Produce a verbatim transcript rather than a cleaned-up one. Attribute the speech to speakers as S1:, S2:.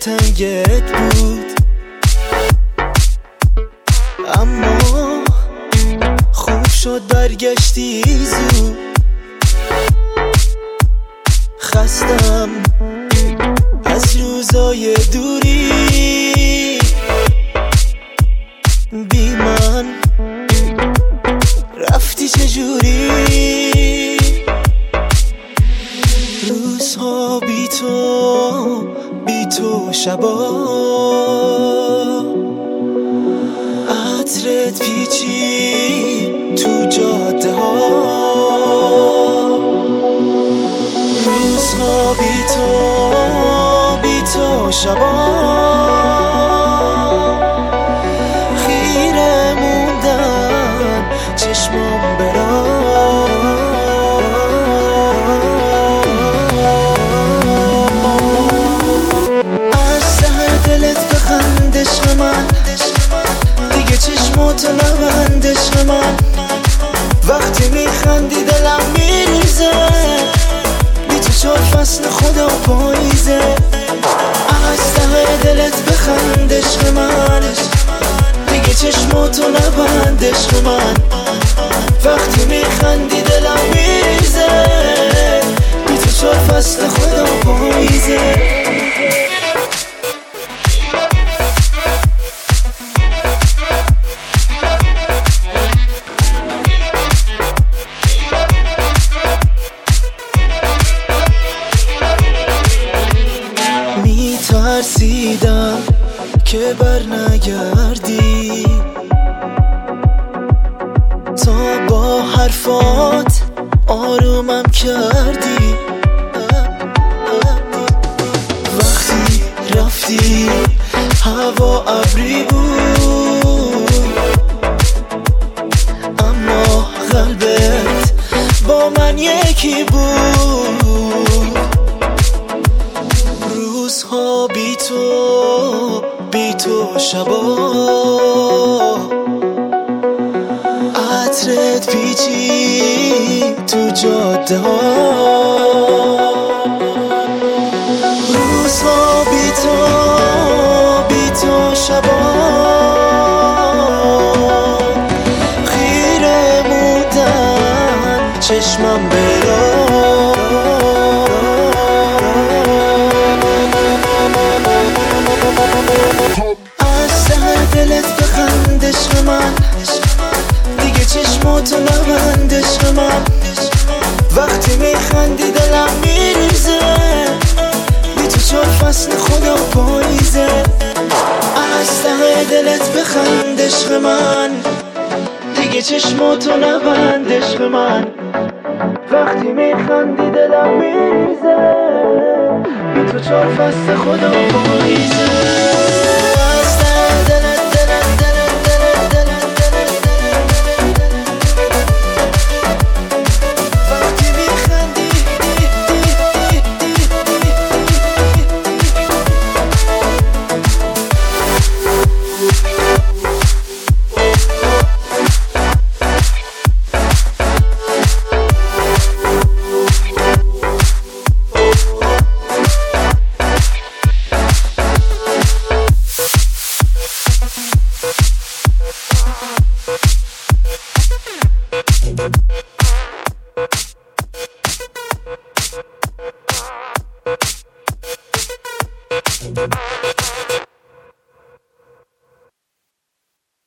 S1: دلتنگت بود، اما خوب شد برگشتی زود. خستم از روزای دوری، بی من رفتی چجوری؟ روزها بی تو، بی تو شبا عطرت پیچی تو جاده ها. روزها بی تو، بی تو شبا خیره موندن چشمام برا. از ته دلت بخند عشق من، دیگه چشماتو نبند عشق من. وقتی میخندی دلم میریزه، بی تو چار فصل خدا پاییزه. از ته دلت بخند عشق من، دیگه چشماتو نبند عشق من. وقتی میخندی دلم میریزه، بی تو چار فصل خدا پاییزه. ترسیدم که بر نگردی، تا با حرفات آرومم کردی. وقتی رفتی هوا ابری بود، اما قلبت با من یکی بود. روزها بی تو، بی تو شبا عطرت پیچی تو جاده ها. روزها بی تو، بی تو شبا خیره موندن چشمم برا. از ته دلت بخند عشق من، دیگه چشماتو نبند عشق من. وقتی میخندی دلم میریزه، بی تو چار فصل خدا پاییزه. از ته دلت بخند عشق من، دیگه چشماتو نبند عشق من. وقتی میخندی دلم میریزه، بی تو چار فصل خدا پاییزه. Bye.